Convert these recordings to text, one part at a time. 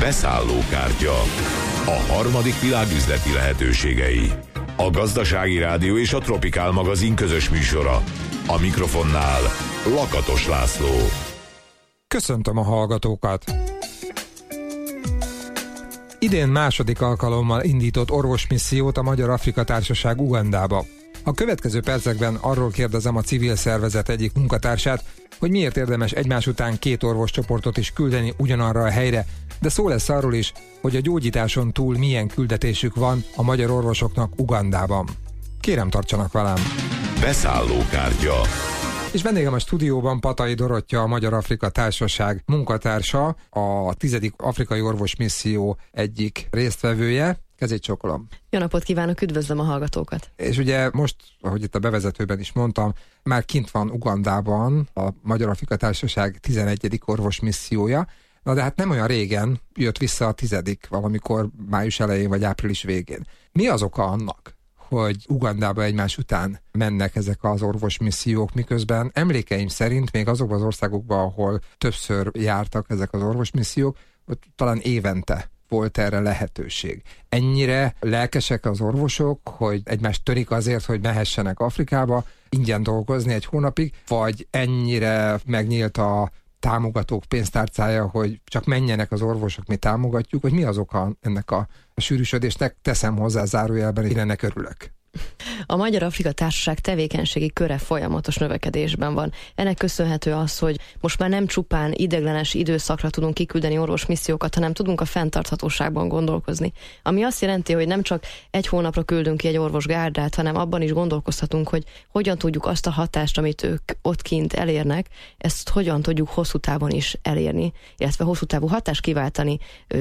Beszállókártya. A harmadik világ üzleti lehetőségei. A Gazdasági Rádió és a Tropikál magazin közös műsora. A mikrofonnál Lakatos László. Köszöntöm a hallgatókat! Idén második alkalommal indított orvosmissziót a Magyar-Afrika Társaság Ugandába. A következő percekben arról kérdezem a civil szervezet egyik munkatársát, hogy miért érdemes egymás után két orvoscsoportot is küldeni ugyanarra a helyre, de szó lesz arról is, hogy a gyógyításon túl milyen küldetésük van a magyar orvosoknak Ugandában. Kérem, tartsanak velem! Beszállókártya. És vendégem a stúdióban Patai Dorottya, a Magyar-Afrika Társaság munkatársa, a 10. Afrikai Orvosmisszió egyik résztvevője. Kezét csókolom. Jó napot kívánok, üdvözlöm a hallgatókat! És ugye most, ahogy itt a bevezetőben is mondtam, már kint van Ugandában a Magyar-Afrika Társaság 11. orvosmissziója. Na de hát nem olyan régen jött vissza a 10., valamikor május elején vagy április végén. Mi az oka annak, hogy Ugandába egymás után mennek ezek az orvosmissziók, miközben emlékeim szerint még azokban az országokban, ahol többször jártak ezek az orvosmissziók, ott talán évente volt erre lehetőség. Ennyire lelkesek az orvosok, hogy egymást törik azért, hogy mehessenek Afrikába ingyen dolgozni egy hónapig, vagy ennyire megnyílt a támogatók pénztárcája, hogy csak menjenek az orvosok, mi támogatjuk, hogy mi az oka ennek a sűrűsödésnek, teszem hozzá zárójelben, én ennek örülök. A Magyar-Afrika Társaság tevékenységi köre folyamatos növekedésben van. Ennek köszönhető az, hogy most már nem csupán ideiglenes időszakra tudunk kiküldeni orvosmissziókat, hanem tudunk a fenntarthatóságban gondolkozni. Ami azt jelenti, hogy nem csak egy hónapra küldünk ki egy orvosgárdát, hanem abban is gondolkozhatunk, hogy hogyan tudjuk azt a hatást, amit ők ott kint elérnek, ezt hogyan tudjuk hosszú távon is elérni, illetve hosszú távú hatást kiváltani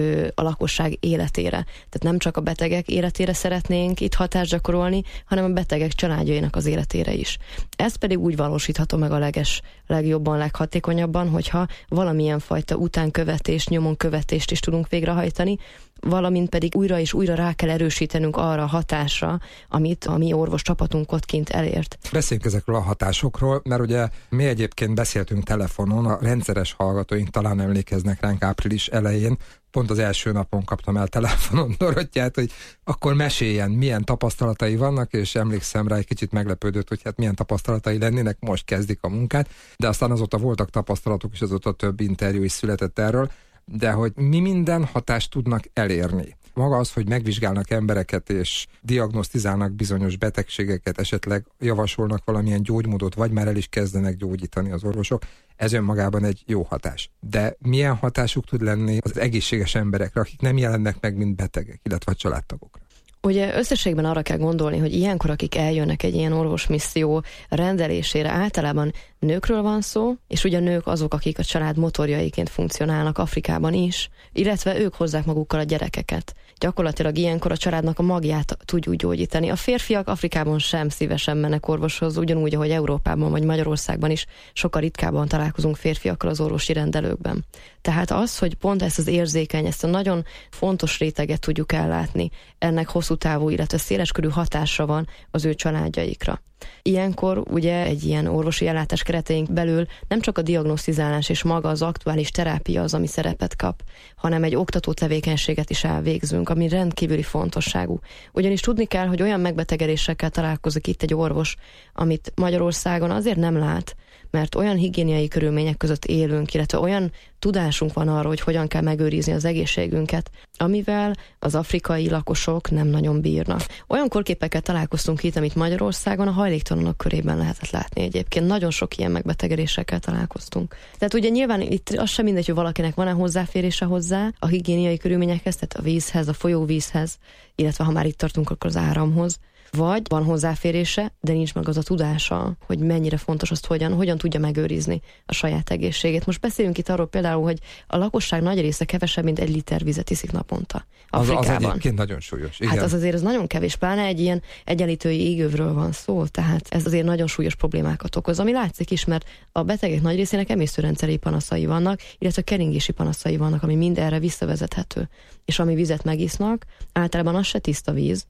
a lakosság életére. Tehát nem csak a betegek életére szeretnénk itt hatást gyakorolni, hanem a betegek családjainak az életére is. Ez pedig úgy valósítható meg a legjobban, leghatékonyabban, hogyha valamilyen fajta utánkövetést, nyomonkövetést is tudunk végrehajtani, valamint pedig újra és újra rá kell erősítenünk arra a hatásra, amit a mi orvos csapatunk ott kint elért. Beszéljünk ezekről a hatásokról, mert ugye mi egyébként beszéltünk telefonon, a rendszeres hallgatóink talán emlékeznek ránk április elején, pont az első napon kaptam el telefonon Dorottyát, hogy akkor meséljen, milyen tapasztalatai vannak, és emlékszem rá, egy kicsit meglepődött, hogy hát milyen tapasztalatai lennének, most kezdik a munkát, de aztán azóta voltak tapasztalatok, és azóta több interjú is született erről, de hogy mi minden hatást tudnak elérni. Maga az, hogy megvizsgálnak embereket és diagnosztizálnak bizonyos betegségeket, esetleg javasolnak valamilyen gyógymódot, vagy már el is kezdenek gyógyítani az orvosok, ez önmagában egy jó hatás. De milyen hatásuk tud lenni az egészséges emberekre, akik nem jelennek meg, mint betegek, illetve a családtagokra? Ugye összességben arra kell gondolni, hogy ilyenkor, akik eljönnek egy ilyen orvosmisszió rendelésére, általában nőkről van szó, és ugye nők azok, akik a család motorjaiként funkcionálnak Afrikában is, illetve ők hozzák magukkal a gyerekeket. Gyakorlatilag ilyenkor a családnak a magját tudjuk gyógyítani. A férfiak Afrikában sem szívesen mennek orvoshoz, ugyanúgy, ahogy Európában vagy Magyarországban is sokkal ritkábban találkozunk férfiakkal az orvosi rendelőkben. Tehát az, hogy pont ezt az érzékeny, ezt a nagyon fontos réteget tudjuk ellátni, ennek hosszú távú, illetve széleskörű hatása van az ő családjaikra. Ilyenkor ugye egy ilyen orvosi ellátás kereteink belül nem csak a diagnosztizálás és maga az aktuális terápia az, ami szerepet kap, hanem egy oktató tevékenységet is elvégzünk, ami rendkívüli fontosságú. Ugyanis tudni kell, hogy olyan megbetegedésekkel találkozik itt egy orvos, amit Magyarországon azért nem lát, mert olyan higiéniai körülmények között élünk, illetve olyan tudásunk van arról, hogy hogyan kell megőrizni az egészségünket, amivel az afrikai lakosok nem nagyon bírnak. Olyan korképekkel találkoztunk itt, amit Magyarországon a hajléktalanok körében lehetett látni egyébként. Nagyon sok ilyen megbetegedésekkel találkoztunk. Tehát ugye nyilván itt az sem mindegy, hogy valakinek van-e hozzáférése hozzá a higiéniai körülményekhez, tehát a vízhez, a folyóvízhez, illetve ha már itt tartunk, akkor az áramhoz. Vagy van hozzáférése, de nincs meg az a tudása, hogy mennyire fontos azt, hogyan tudja megőrizni a saját egészségét. Most beszéljünk itt arról például, hogy a lakosság nagy része kevesebb, mint 1 liter vizet iszik naponta Afrikában. Az egyébként nagyon súlyos. Igen. Hát az azért az nagyon kevés, pláne egy ilyen egyenlítői égövről van szó, tehát ez azért nagyon súlyos problémákat okoz, ami látszik is, mert a betegek nagy részének emésztőrendszeri panaszai vannak, illetve keringési panaszai vannak, ami mind erre visszavezethető. És ami vizet megisznak, általában az se tiszta víz,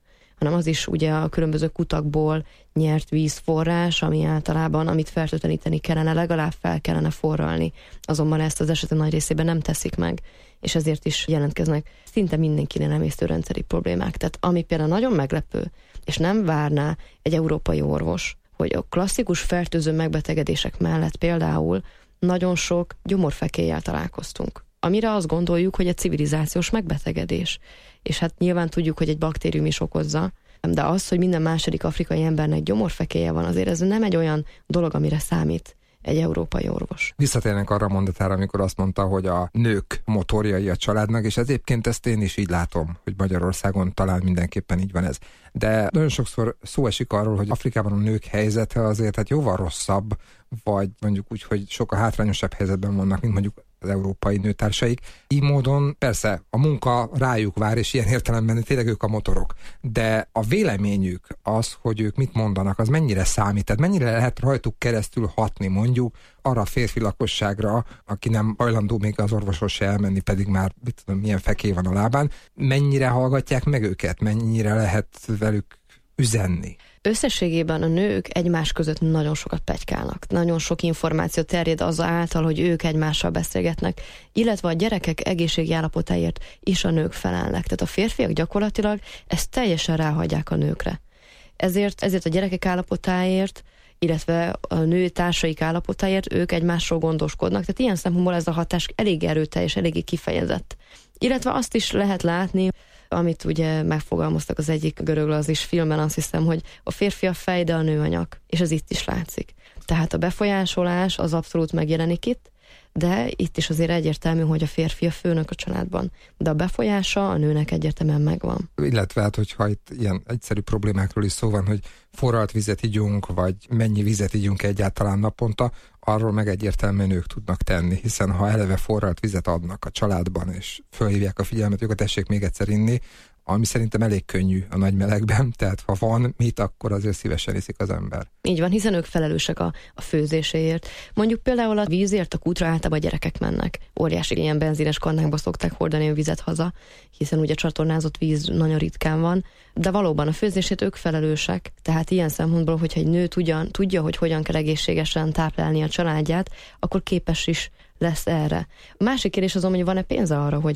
hanem az is ugye a különböző kutakból nyert vízforrás, ami általában, amit fertőtleníteni kellene, legalább fel kellene forralni. Azonban ezt az esetek nagy részében nem teszik meg, és ezért is jelentkeznek szinte mindenkinél emésztőrendszeri problémák. Tehát ami például nagyon meglepő, és nem várná egy európai orvos, hogy a klasszikus fertőző megbetegedések mellett például nagyon sok gyomorfekélyel találkoztunk, amire azt gondoljuk, hogy egy civilizációs megbetegedés. És hát nyilván tudjuk, hogy egy baktérium is okozza, de az, hogy minden második afrikai embernek gyomorfekélye van, azért ez nem egy olyan dolog, amire számít egy európai orvos. Visszatérnek arra a mondatára, amikor azt mondta, hogy a nők motorjai a családnak, és egyébként ezt én is így látom, hogy Magyarországon talán mindenképpen így van ez. De nagyon sokszor szó esik arról, hogy Afrikában a nők helyzete azért hát jóval rosszabb, vagy mondjuk úgy, hogy sokkal hátrányosabb helyzetben vannak, mint mondjuk az európai nőtársaik. Így módon persze a munka rájuk vár, és ilyen értelemben tényleg ők a motorok. De a véleményük az, hogy ők mit mondanak, az mennyire számít? Tehát mennyire lehet rajtuk keresztül hatni mondjuk arra a férfi lakosságra, aki nem hajlandó még az orvoshoz se elmenni, pedig már mit tudom, milyen fekély van a lábán. Mennyire hallgatják meg őket? Mennyire lehet velük üzenni? Összességében a nők egymás között nagyon sokat petykálnak. Nagyon sok információ terjed azáltal, hogy ők egymással beszélgetnek, illetve a gyerekek egészségi állapotáért is a nők felelnek. Tehát a férfiak gyakorlatilag ezt teljesen ráhagyják a nőkre. Ezért a gyerekek állapotáért, illetve a nő társaik állapotáért ők egymásról gondoskodnak. Tehát ilyen szempontból ez a hatás elég erőteljes, eléggé kifejezett. Illetve azt is lehet látni, amit ugye megfogalmaztak az egyik göröglazis filmben, azt hiszem, hogy a férfi a fej, de a nő a nyak, és ez itt is látszik. Tehát a befolyásolás az abszolút megjelenik itt, de itt is azért egyértelmű, hogy a férfi a főnök a családban, de a befolyása a nőnek egyértelműen megvan. Illetve hát, hogyha itt ilyen egyszerű problémákról is szó van, hogy forralt vizet igyunk, vagy mennyi vizet igyunk egyáltalán naponta, arról meg egyértelműen ők tudnak tenni, hiszen ha eleve forralt vizet adnak a családban, és fölhívják a figyelmet, őket tessék még egyszer inni, ami szerintem elég könnyű a nagy melegben, tehát ha van mit, akkor azért szívesen iszik az ember. Így van, hiszen ők felelősek a főzéséért. Mondjuk például a vízért a kútra általában a gyerekek mennek. Óriási ilyen benzines kannákba szokták hordani a vizet haza, hiszen ugye csatornázott víz nagyon ritkán van, de valóban a főzését ők felelősek. Tehát ilyen szempontból, hogyha egy nő tudja, hogy hogyan kell egészségesen táplálni a családját, akkor képes is lesz erre. A másik kérdés azon, hogy van-e pénze arra, hogy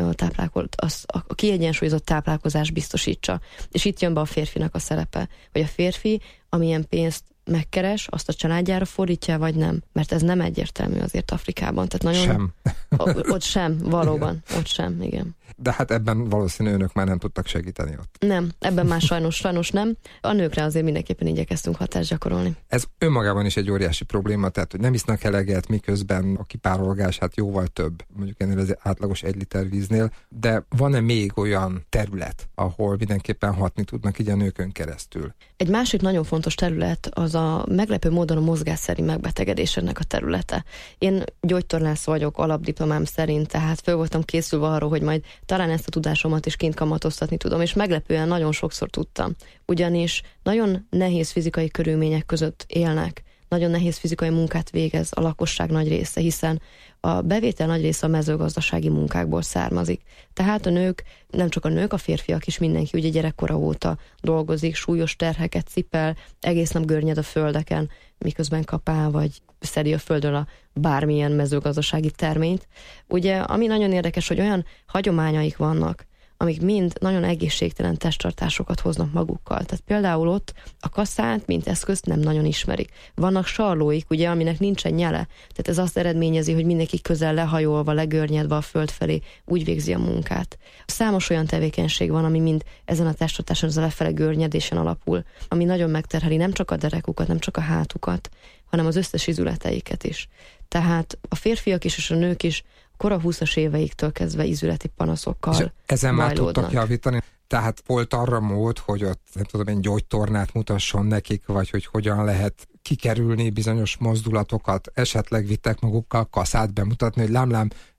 a kiegyensúlyozott táplálkozás biztosítsa. És itt jön be a férfinak a szerepe, hogy a férfi amilyen pénzt megkeres, azt a családjára fordítja, vagy nem? Mert ez nem egyértelmű azért Afrikában. Tehát nagyon... Sem. Ott sem, valóban. Ott sem, igen. De hát ebben valószínű önök már nem tudtak segíteni ott. Nem, ebben már sajnos nem. A nőkre azért mindenképpen igyekeztünk hatást gyakorolni. Ez önmagában is egy óriási probléma, tehát hogy nem isznak eleget, miközben a kipárolgás hát jóval több, mondjuk ennél az átlagos 1 liter víznél, de van-e még olyan terület, ahol mindenképpen hatni tudnak így a nőkön keresztül? Egy másik nagyon fontos terület az a meglepő módon a mozgásszerű megbetegedésnek a területe. Én gyógytornász vagyok alapdiplomám szerint, tehát föl voltam készülve arról, hogy majd talán ezt a tudásomat is kint kamatoztatni tudom, és meglepően nagyon sokszor tudtam. Ugyanis nagyon nehéz fizikai körülmények között élnek, nagyon nehéz fizikai munkát végez a lakosság nagy része, hiszen a bevétel nagy része a mezőgazdasági munkákból származik. Tehát a nők, nem csak a nők, a férfiak is, mindenki ugye gyerekkora óta dolgozik, súlyos terheket cipel, egész nap görnyed a földeken, miközben kapál, vagy szedi a földről a bármilyen mezőgazdasági terményt. Ugye, ami nagyon érdekes, hogy olyan hagyományaik vannak, amik mind nagyon egészségtelen testtartásokat hoznak magukkal. Tehát például ott a kaszát, mint eszközt nem nagyon ismerik. Vannak sarlóik, ugye, aminek nincsen nyele. Tehát ez azt eredményezi, hogy mindenki közel lehajolva, legörnyedve a föld felé úgy végzi a munkát. Számos olyan tevékenység van, ami mind ezen a testtartáson, az a lefele görnyedésen alapul, ami nagyon megterheli nem csak a derekukat, nem csak a hátukat, hanem az összes izületeiket is. Tehát a férfiak is és a nők is kora 20-as éveiktől kezdve izületi panaszokkal és ezen már bajlódnak. tudtak javítani? Tehát volt arra mód, hogy ott nem tudom, egy gyógytornát mutasson nekik, vagy hogy hogyan lehet kikerülni bizonyos mozdulatokat, esetleg vittek magukkal kaszát bemutatni, hogy lám,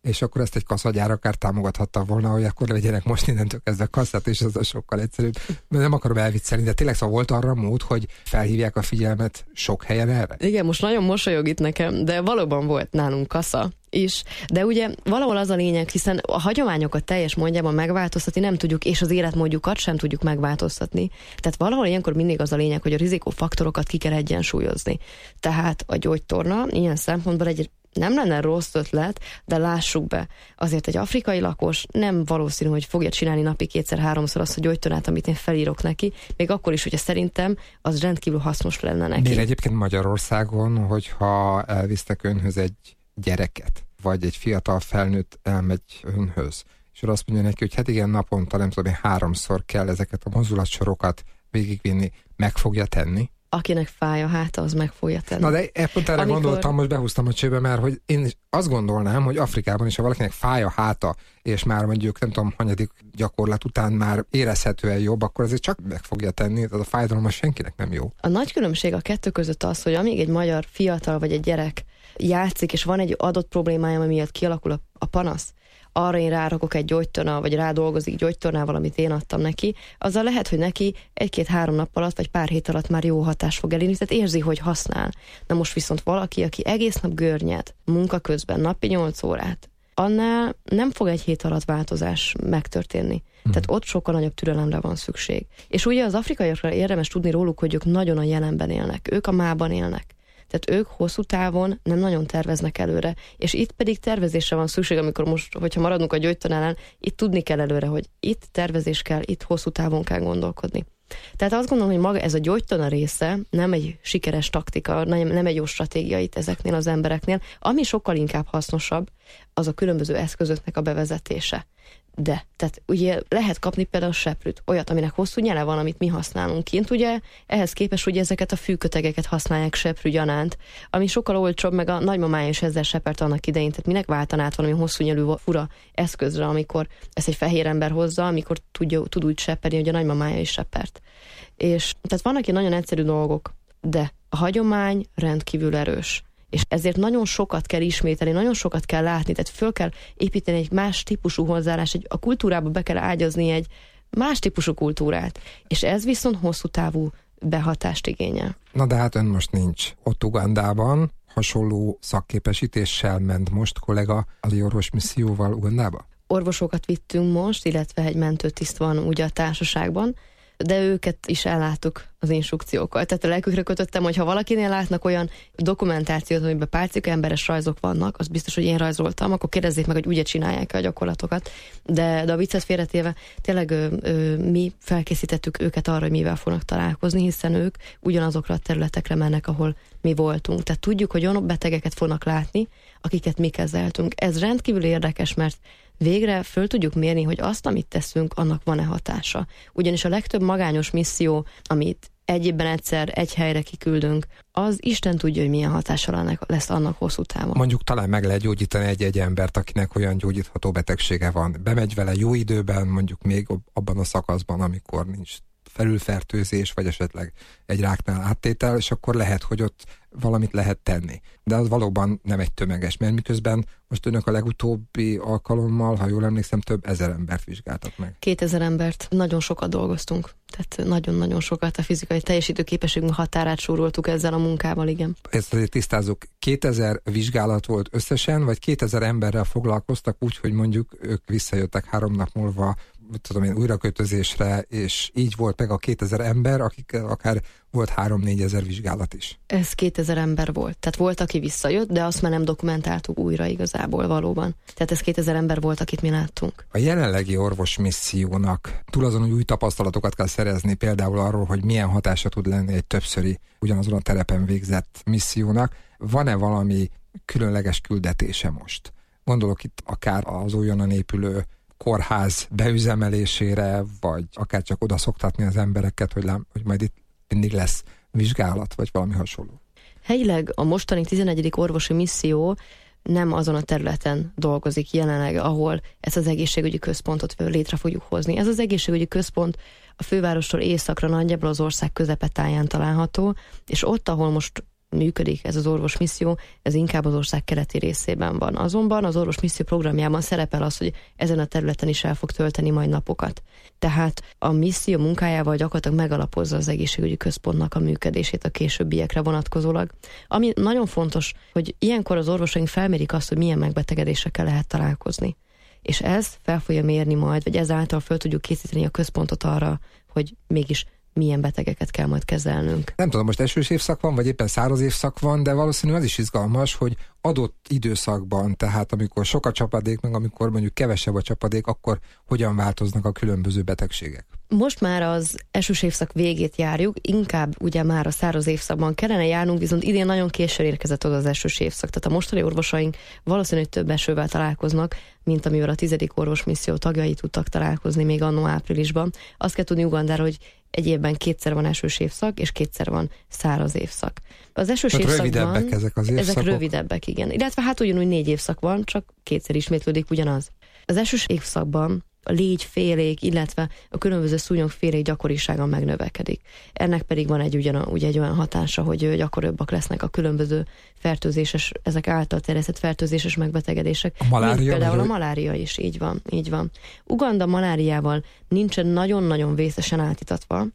és akkor ezt egy kaszagyár akár támogathatta volna, hogy akkor vegyenek most innentől kezdve kasszát, és az a sokkal egyszerűbb. Nem akarom elviccelni, de tényleg szóval volt arra mód, hogy felhívják a figyelmet sok helyen erre? Igen, most nagyon mosolyog itt nekem, de valóban volt nálunk kassa is, de ugye valahol az a lényeg, hiszen a hagyományokat teljes módjában megváltoztatni nem tudjuk, és az életmódjukat sem tudjuk megváltoztatni. Tehát valahol ilyenkor mindig az a lényeg, hogy a rizikófaktorokat ki kell egyensúlyozni. Tehát a gyógytorna ilyen szempontból egy nem lenne rossz ötlet, de lássuk be, azért egy afrikai lakos nem valószínű, hogy fogja csinálni napi 2-3-szor azt a gyógytornát, amit én felírok neki, még akkor is, hogyha szerintem az rendkívül hasznos lenne neki. Miért egyébként Magyarországon, hogyha elvisztek önhöz egy gyereket, vagy egy fiatal felnőtt elmegy önhöz, és azt mondja neki, hogy hát igen, naponta nem tudom, 3-szor kell ezeket a mozdulatsorokat végigvinni, meg fogja tenni? Akinek fáj a háta, az meg fogja tenni. Na de pont erre gondoltam, most behúztam a csőbe, mert hogy én azt gondolnám, hogy Afrikában is, ha valakinek fáj a háta, és már mondjuk nem tudom, hanyadik gyakorlat után már érezhetően jobb, akkor azért csak meg fogja tenni, tehát a fájdalom az senkinek nem jó. A nagy különbség a kettő között az, hogy amíg egy magyar fiatal vagy egy gyerek játszik, és van egy adott problémája, ami miatt kialakul a panasz, arra én rárakok egy gyógytorna, vagy rádolgozik gyógytornával, amit én adtam neki, azzal lehet, hogy neki 1-2-3 nap alatt, vagy pár hét alatt már jó hatás fog elérni, tehát érzi, hogy használ. Na most viszont valaki, aki egész nap görnyed, munka közben, napi 8 órát, annál nem fog egy hét alatt változás megtörténni. Tehát ott sokkal nagyobb türelemre van szükség. És ugye az afrikaiakra érdemes tudni róluk, hogy ők nagyon a jelenben élnek, ők a mában élnek. Tehát ők hosszú távon nem nagyon terveznek előre, és itt pedig tervezésre van szükség, amikor most, hogyha maradunk a gyógytornánál, itt tudni kell előre, hogy itt tervezés kell, itt hosszú távon kell gondolkodni. Tehát azt gondolom, hogy maga ez a gyógytorna része nem egy sikeres taktika, nem egy jó stratégia itt ezeknél az embereknél. Ami sokkal inkább hasznosabb, az a különböző eszközöknek a bevezetése. De, tehát ugye lehet kapni például seprűt, olyat, aminek hosszú nyele van, amit mi használunk kint, ugye ehhez képest ugye ezeket a fűkötegeket használják seprű gyanánt, ami sokkal olcsóbb, meg a nagymamája is ezzel sepert annak idején, tehát minek váltaná át valami hosszú nyelű fura eszközre, amikor ezt egy fehér ember hozza, amikor tud úgy seperni, hogy a nagymamája is sepert. És tehát vannak ilyen nagyon egyszerű dolgok, de a hagyomány rendkívül erős. És ezért nagyon sokat kell ismételni, nagyon sokat kell látni, tehát föl kell építeni egy más típusú hozzáállást, a kultúrába be kell ágyazni egy más típusú kultúrát, és ez viszont hosszú távú behatást igényel. Na de hát ön most nincs ott Ugandában, hasonló szakképesítéssel ment most kollega Ali orvos misszióval Ugandába? Orvosokat vittünk most, illetve egy mentőtiszt van ugye a társaságban, de őket is elláttuk az instrukciókkal. Tehát a lelkükre kötöttem, hogy ha valakinél látnak olyan dokumentációt, amiben pálcika emberes rajzok vannak, az biztos, hogy én rajzoltam, akkor kérdezzék meg, hogy ugye csinálják a gyakorlatokat. De a viccet félretéve, tényleg mi felkészítettük őket arra, hogy mivel fognak találkozni, hiszen ők ugyanazokra a területekre mennek, ahol mi voltunk. Tehát tudjuk, hogy olyan betegeket fognak látni, akiket mi kezeltünk. Ez rendkívül érdekes, mert végre föl tudjuk mérni, hogy azt, amit teszünk, annak van-e hatása. Ugyanis a legtöbb magányos misszió, amit egy évben egyszer egy helyre kiküldünk, az Isten tudja, hogy milyen hatása lesz annak hosszú távon. Mondjuk talán meg lehet gyógyítani egy embert, akinek olyan gyógyítható betegsége van. Bemegy vele jó időben, mondjuk még abban a szakaszban, amikor nincs felülfertőzés, vagy esetleg egy ráknál áttétel, és akkor lehet, hogy ott valamit lehet tenni. De az valóban nem egy tömeges, mert miközben most önök a legutóbbi alkalommal, ha jól emlékszem, több ezer embert vizsgáltak meg. 2000 embert, nagyon sokat dolgoztunk. Tehát nagyon-nagyon sokat a fizikai teljesítőképességünk határát súroltuk ezzel a munkával, igen. Ezt azért tisztázzuk. 2000 vizsgálat volt összesen, vagy 2000 emberrel foglalkoztak úgy, hogy mondjuk ők visszajöttek 3 nap múlva újrakötözésre, és így volt meg a 2000 ember, akik akár volt 3-4 ezer vizsgálat is. Ez 2000 ember volt. Tehát volt, aki visszajött, de azt már nem dokumentáltuk újra igazából valóban. Tehát ez 2000 ember volt, akit mi láttunk. A jelenlegi orvosmissziónak túl azon, hogy új tapasztalatokat kell szerezni, például arról, hogy milyen hatása tud lenni egy többszöri ugyanazon a terepen végzett missziónak, van-e valami különleges küldetése most? Gondolok itt akár az újonnan épülő kórház beüzemelésére, vagy akár csak oda szoktatni az embereket, hogy majd itt mindig lesz vizsgálat, vagy valami hasonló. Helyileg a mostani 11. orvosi misszió nem azon a területen dolgozik jelenleg, ahol ezt az egészségügyi központot létre fogjuk hozni. Ez az egészségügyi központ a fővárostól északra nagyjából az ország közepetáján található, és ott, ahol most működik ez az orvosmisszió, ez inkább az ország keleti részében van. Azonban az orvosmisszió programjában szerepel az, hogy ezen a területen is el fog tölteni majd napokat. Tehát a misszió munkájával gyakorlatilag megalapozza az egészségügyi központnak a működését a későbbiekre vonatkozólag. Ami nagyon fontos, hogy ilyenkor az orvosaink felmérik azt, hogy milyen megbetegedésekkel lehet találkozni. És ez fel fogja mérni majd, vagy ezáltal fel tudjuk készíteni a központot arra, hogy mégis milyen betegeket kell majd kezelnünk. Nem tudom, most esős évszak van, vagy éppen száraz évszak van, de valószínűleg az is izgalmas, hogy adott időszakban, tehát amikor sok a csapadék, meg amikor mondjuk kevesebb a csapadék, akkor hogyan változnak a különböző betegségek. Most már az esős évszak végét járjuk, inkább ugye már a száraz évszakban kellene járnunk, viszont idén nagyon későn érkezett oda az esős évszak. Tehát a mostani orvosaink valószínűleg több esővel találkoznak, mint amivel a 10. orvosmisszió tagjai tudtak találkozni még annó áprilisban. Azt kell tudni Ugandára, hogy egy évben kétszer van esős évszak, és kétszer van száraz évszak. Az esős évszakban rövidebbek ezek az évszakok? Ezek rövidebbek, igen. Illetve hát ugyanúgy 4 évszak van, csak kétszer ismétlődik ugyanaz. Az esős évszakban a légyfélék, illetve a különböző szúnyogfélék gyakorisága megnövekedik. Ennek pedig van egy olyan hatása, hogy gyakoribbak lesznek a különböző fertőzéses, ezek által terjesztett fertőzéses megbetegedések. A malária? Például a malária is, így van. Uganda maláriával nincsen nagyon-nagyon vészesen átítatva,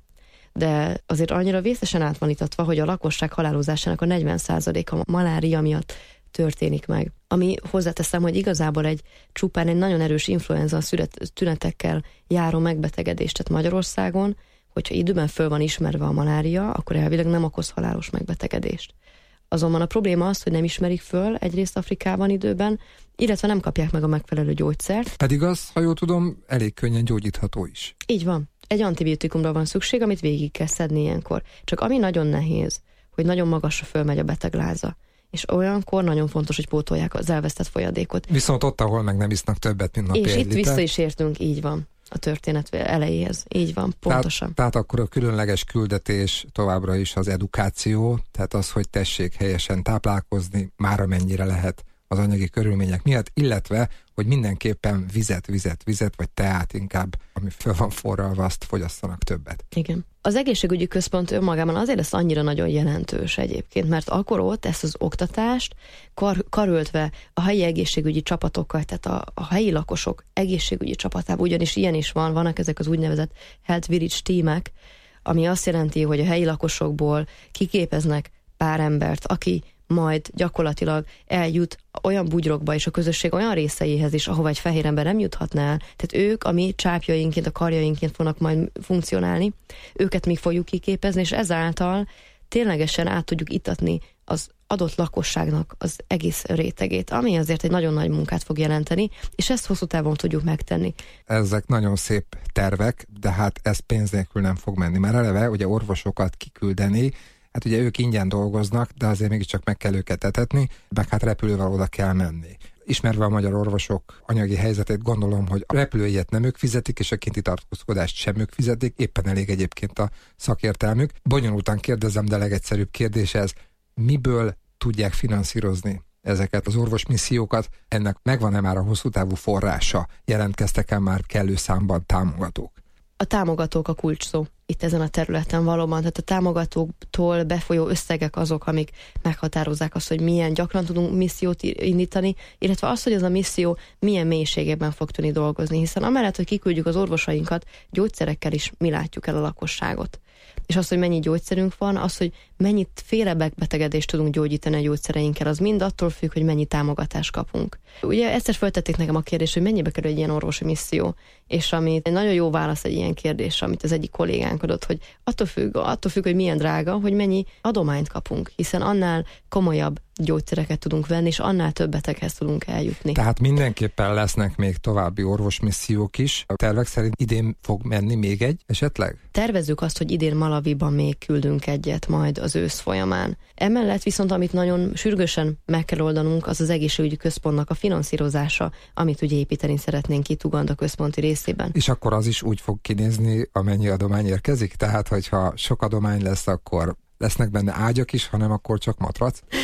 de azért annyira vészesen át van itatva, hogy a lakosság halálozásának a 40%-a malária miatt történik meg. Ami hozzáteszem, hogy igazából csupán egy nagyon erős influenza tünetekkel járó megbetegedés. Tehát Magyarországon, hogyha időben föl van ismerve a malária, akkor elvileg nem okoz halálos megbetegedést. Azonban a probléma az, hogy nem ismerik föl egyrészt Afrikában időben, illetve nem kapják meg a megfelelő gyógyszert. Pedig az, ha jól tudom, elég könnyen gyógyítható is. Így van. Egy antibiotikumra van szükség, amit végig kell szedni ilyenkor. Csak ami nagyon nehéz, hogy nagyon magasra fölmegy a betegláza. És olyankor nagyon fontos, hogy pótolják az elvesztett folyadékot. Viszont ott, ahol meg nem isznak többet, mint napi és 1 itt liter. Vissza is értünk, így van, a történet elejéhez. Így van, pontosan. Tehát akkor a különleges küldetés továbbra is az edukáció, tehát az, hogy tessék helyesen táplálkozni, már amennyire lehet az anyagi körülmények miatt, illetve, hogy mindenképpen vizet, vagy teát inkább, ami föl van forralva, azt fogyasszanak többet. Igen. Az egészségügyi központ önmagában azért lesz annyira nagyon jelentős egyébként, mert akkor ott ezt az oktatást karöltve a helyi egészségügyi csapatokkal, tehát a helyi lakosok egészségügyi csapatában, ugyanis ilyen is vannak ezek az úgynevezett health village teamek, ami azt jelenti, hogy a helyi lakosokból kiképeznek pár embert, aki majd gyakorlatilag eljut olyan bugyrokba és a közösség olyan részeihez is, ahova egy fehér ember nem juthatná el. Tehát ők a mi csápjainként, a karjainként fognak majd funkcionálni, őket mi fogjuk kiképezni, és ezáltal ténylegesen át tudjuk itatni az adott lakosságnak az egész rétegét, ami azért egy nagyon nagy munkát fog jelenteni, és ezt hosszú távon tudjuk megtenni. Ezek nagyon szép tervek, de hát ez pénz nélkül nem fog menni. Már eleve ugye orvosokat kiküldeni, hát ugye ők ingyen dolgoznak, de azért mégiscsak meg kell őket etetni, meg hát repülővel oda kell menni. Ismerve a magyar orvosok anyagi helyzetét, gondolom, hogy a repülőjegyet nem ők fizetik, és a kinti tartózkodást sem ők fizetik, éppen elég egyébként a szakértelmük. Bonyolultan kérdezem, de legegyszerűbb kérdés ez, miből tudják finanszírozni ezeket az orvosmissziókat? Ennek megvan-e már a hosszú távú forrása? Jelentkeztek-e már kellő számban támogatók? A támogatók a kulcs szó itt ezen a területen valóban, tehát a támogatóktól befolyó összegek azok, amik meghatározzák azt, hogy milyen gyakran tudunk missziót indítani, illetve az, hogy ez a misszió milyen mélységében fog tudni dolgozni, hiszen amellett, hogy kiküldjük az orvosainkat, gyógyszerekkel is mi látjuk el a lakosságot. És az, hogy mennyi gyógyszerünk van, az, hogy mennyit féle betegedést tudunk gyógyítani a gyógyszereinkkel, az mind attól függ, hogy mennyi támogatást kapunk. Ugye egyszer feltették nekem a kérdést, hogy mennyibe kerül egy ilyen orvosi misszió, és amit egy nagyon jó válasz egy ilyen kérdés, amit az egyik kollégánk adott, hogy attól függ, hogy milyen drága, hogy mennyi adományt kapunk, hiszen annál komolyabb gyógyszereket tudunk venni, és annál több beteghez tudunk eljutni. Tehát mindenképpen lesznek még további orvosmissziók is. A tervek szerint idén fog menni még egy esetleg? Tervezzük azt, hogy idén Malawiban még küldünk egyet majd az ősz folyamán. Emellett viszont, amit nagyon sürgősen meg kell oldanunk, az az egészségügyi központnak a finanszírozása, amit ugye építeni szeretnénk itt Uganda központi részében. És akkor az is úgy fog kinézni, amennyi adomány érkezik? Tehát, hogyha sok adomány lesz, akkor lesznek benne ágyak is, hanem akkor csak matrac?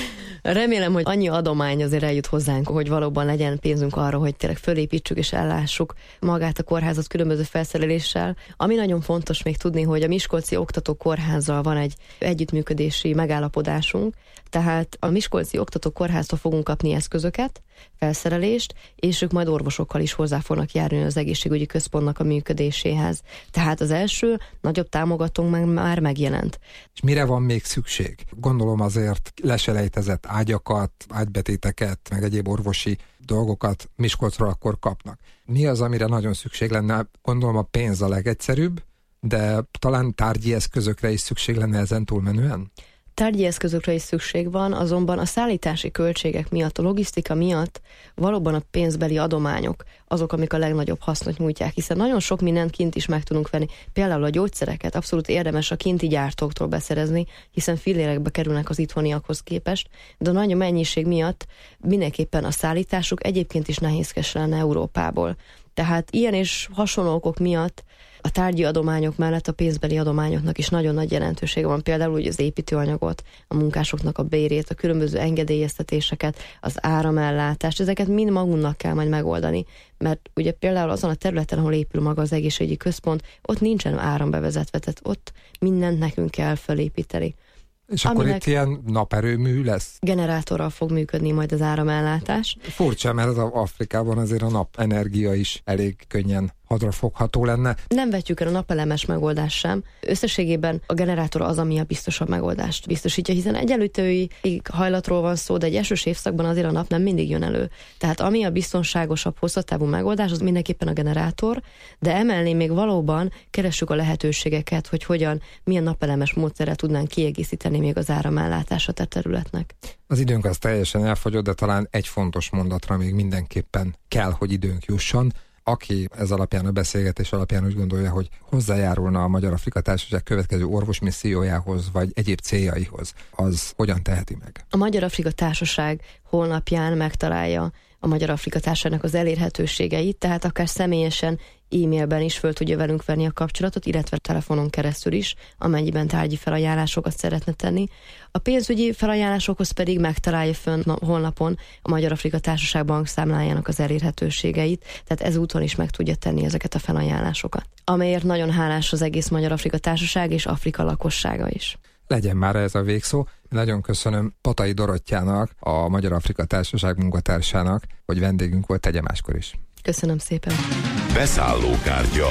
Remélem, hogy annyi adomány azért eljut hozzánk, hogy valóban legyen pénzünk arra, hogy tényleg fölépítsük és ellássuk magát a kórházat különböző felszereléssel. Ami nagyon fontos még tudni, hogy a Miskolci Oktató Kórházzal van egy együttműködési megállapodásunk, tehát a Miskolci Oktató Kórháztól fogunk kapni eszközöket, felszerelést, és ők majd orvosokkal is hozzá fognak járni az egészségügyi központnak a működéséhez. Tehát az első nagyobb támogatónk már megjelent. És mire van még szükség? Gondolom azért leselejtezett ágyakat, ágybetéteket, meg egyéb orvosi dolgokat Miskolcról akkor kapnak. Mi az, amire nagyon szükség lenne? Gondolom a pénz a legegyszerűbb, de talán tárgyi eszközökre is szükség lenne ezen túlmenően? Tárgyi eszközökre is szükség van, azonban a szállítási költségek miatt, a logisztika miatt valóban a pénzbeli adományok azok, amik a legnagyobb hasznot nyújtják, hiszen nagyon sok mindent kint is meg tudunk venni. Például a gyógyszereket abszolút érdemes a kinti gyártóktól beszerezni, hiszen fillérekbe kerülnek az itthoniakhoz képest, de a nagy mennyiség miatt mindenképpen a szállításuk egyébként is nehézkes lenne Európából. Tehát ilyen és hasonló okok miatt a tárgyi adományok mellett a pénzbeli adományoknak is nagyon nagy jelentősége van. Például úgy az építőanyagot, a munkásoknak a bérét, a különböző engedélyeztetéseket, az áramellátást, ezeket mind magunknak kell majd megoldani. Mert ugye például azon a területen, ahol épül maga az egészségügyi központ, ott nincsen áram bevezetve, tehát ott mindent nekünk kell felépíteni. És akkor itt ilyen naperőmű lesz? Generátorral fog működni majd az áramellátás. Furcsa, mert az Afrikában azért a napenergia is elég könnyen hadrafogható lenne. Nem vetjük el a napelemes megoldást sem. Összességében a generátor az, ami a biztosabb megoldást biztosítja, hiszen egyenlítői hajlatról van szó, de egy esős évszakban azért a nap nem mindig jön elő. Tehát ami a biztonságosabb, hosszatávú megoldás, az mindenképpen a generátor, de emellé még valóban keressük a lehetőségeket, hogy hogyan, milyen napelemes módszerrel tudnánk kiegészíteni még az áramellátását a területnek. Az időnk az teljesen elfogyott, de talán egy fontos mondatra még mindenképpen kell, hogy időnk jusson. Aki ez alapján, a beszélgetés alapján úgy gondolja, hogy hozzájárulna a Magyar-Afrika Társaság következő orvosmissziójához, vagy egyéb céljaihoz, az hogyan teheti meg? A Magyar-Afrika Társaság honlapján megtalálja a Magyar-Afrika Társaságnak az elérhetőségeit, tehát akár személyesen, e-mailben is föl tudja velünk venni a kapcsolatot, illetve telefonon keresztül is, amennyiben tárgyi felajánlásokat szeretne tenni. A pénzügyi felajánlásokhoz pedig megtalálja fönn a honlapon a Magyar-Afrika Társaság bankszámlájának az elérhetőségeit, tehát ezúton is meg tudja tenni ezeket a felajánlásokat. Amelyért nagyon hálás az egész Magyar-Afrika Társaság és Afrika lakossága is. Legyen már ez a végszó. Nagyon köszönöm Patai Dorottyának, a Magyar-Afrika Társaság munkatársának, hogy vendégünk volt, tegye máskor is. Köszönöm szépen. Beszállókártya.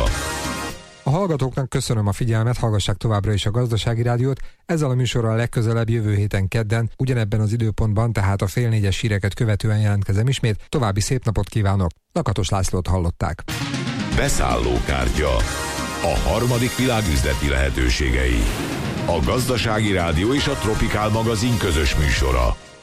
A hallgatóknak köszönöm a figyelmet, hallgassák továbbra is a Gazdasági Rádiót. Ezzel a műsorral legközelebb jövő héten kedden, ugyanebben az időpontban, tehát a 3:30 híreket követően jelentkezem ismét. További szép napot kívánok. Lakatos Lászlót hallották. Beszállókártya. A harmadik világ üzleti lehetőségei. A Gazdasági Rádió és a Tropikál magazin közös műsora.